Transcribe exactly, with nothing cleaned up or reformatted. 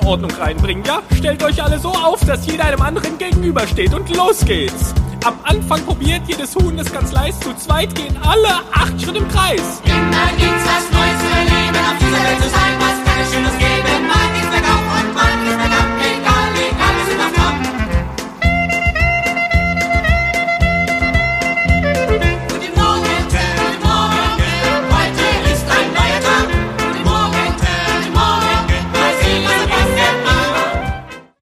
Ordnung reinbringen, ja? Stellt euch alle so auf, dass jeder einem anderen gegenübersteht und los geht's. Am Anfang probiert jedes Huhn es ganz leise, zu zweit gehen alle acht Schritte im Kreis. Immer gibt's was Neues zu erleben, auf dieser Welt zu sein, was kann es Schönes geben.